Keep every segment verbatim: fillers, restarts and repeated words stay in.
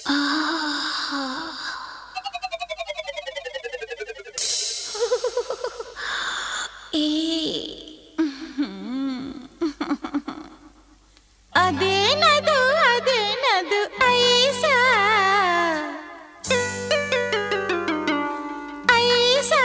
ಅದೇನದು ಅದೇನದು ಐಸಾ ಐಸಾ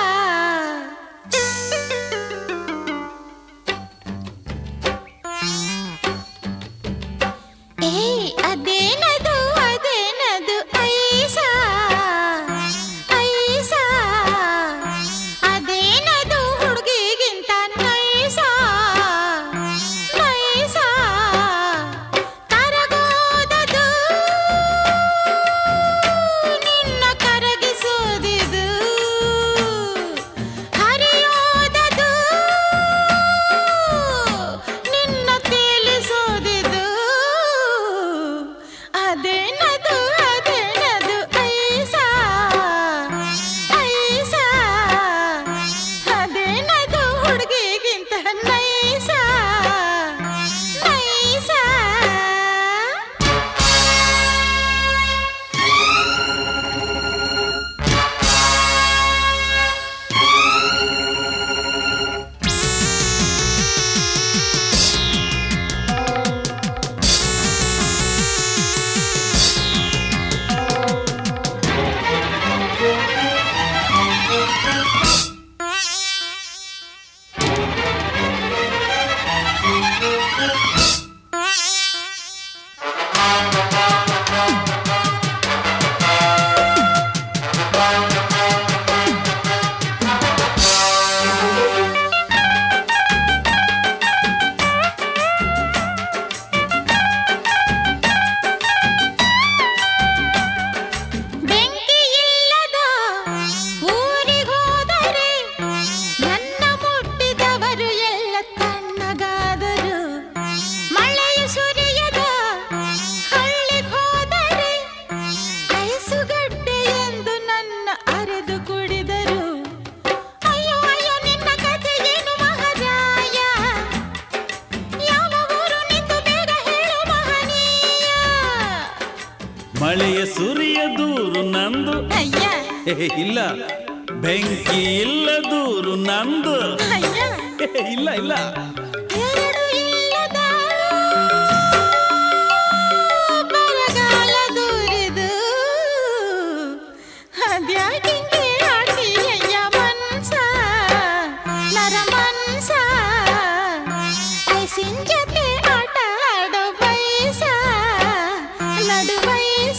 ಏ ಅದೇನದು ಅದೇನದು ಐಸಾ ಐಸಾ ಅದೇನದು ಹುಡುಗಿಗಿಂತ ನೈಸಾ ನೈಸಾ ಕರಗೋದದು ನಿನ್ನ ಕರಗಿಸೋದಿದು ಹರಿಯೋದದು ನಿನ್ನ ತೇಲಿಸೋದಿದು ಅದೇನದು ಅದೇನದು ಐಸಾ ಐಸಾ ಅದೇನದು ಹುಡುಗಿಗಿಂತ ನೈಸಾ ನೈಸಾ ಬೆಂಕಿ ಇಲ್ಲದ ಊರಿಗೋದರೆ ನನ್ನ ಮುಟ್ಟಿದವರು ಎಲ್ಲ ತಣ್ಣಗಾದರು ಮಳೆಯು ಸುರಿಯದ ಹಳ್ಳಿಗೆ ಹೋದರೆ ಐಸುಗಡ್ಡೆ ಎಂದು ನನ್ನ ಅರೆದು ಕುಡಿದರು ಅಯ್ಯೋ ಅಯ್ಯೋ ನಿನ್ನ ಕಥೆ ಏನು ಮಹಾರಾಯ ಯಾವ ಊರು ನಿಂತು ಬೇಗ ಹೇಳು ಮಹನೀಯ ಮಳೆಯ ಸುರಿಯ ದೂರು ನಂದು ಅಯ್ಯ ಏ, ಇಲ್ಲ ಬೆಂಕಿ ಇಲ್ಲ ದೂರು ನಂದು ಅಯ್ಯ ಏ, ಇಲ್ಲ ಇಲ್ಲ ಎರಡು ಇಲ್ಲದ ಬರಗಾಲ ದೂರಿದು ಅದ್ಯಾಕಿಂಗೆ ಆಟಿಯಯ್ಯ ಮನ್ಸ ನರ ಮನ್ಸ ಐಸಿನ ಜೊತೆ ಆಟ ಆಡೋ ವಯಸ್ಸ ನಡು ವಯಸ್ಸ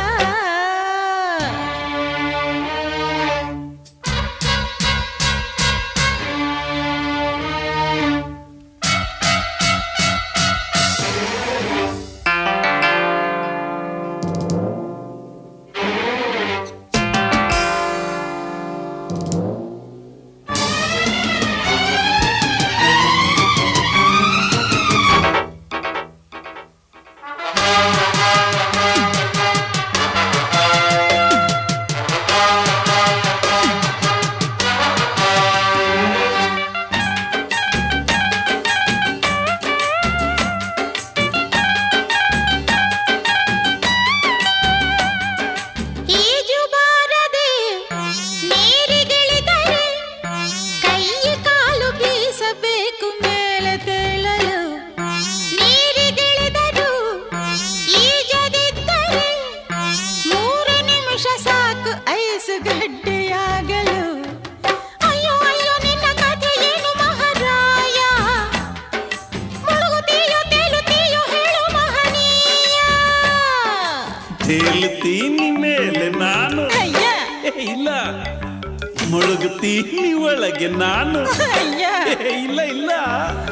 ಈಜು ಬಾರದೆ ನೀರಿಗಿಳಿದರೆ ಕೈ ಕಾಲು ಬೀಸಬೇಕು ಮೇಲೆ ತೇಳಲು ನೀರಿಗಿಳಿದರು ಈಜದಿದ್ದರೆ ಮೂರು ನಿಮಿಷ ಸಾಕು ಐಸುಗಡ್ಡೆಯಾಗಲು ಅಯ್ಯೋ ಅಯ್ಯೋ ನಿನ್ನ ಕಥೆ ಏನು ಮಹಾರಾಯ ಮುಳುಗುತ್ತೀಯೋ ತೇಲುತ್ತೀಯೋ ಹೇಳು ಮಹನೀಯ ತೇಲ್ತೀನಿ ಮೇಲೆ ನಾನು ಅಯ್ಯ ಏ, ಇಲ್ಲ ಮುಳುಗುತ್ತೀನಿ ಒಳಗೆ ನಾನು ಅಯ್ಯ ಏ, ಇಲ್ಲ ಇಲ್ಲ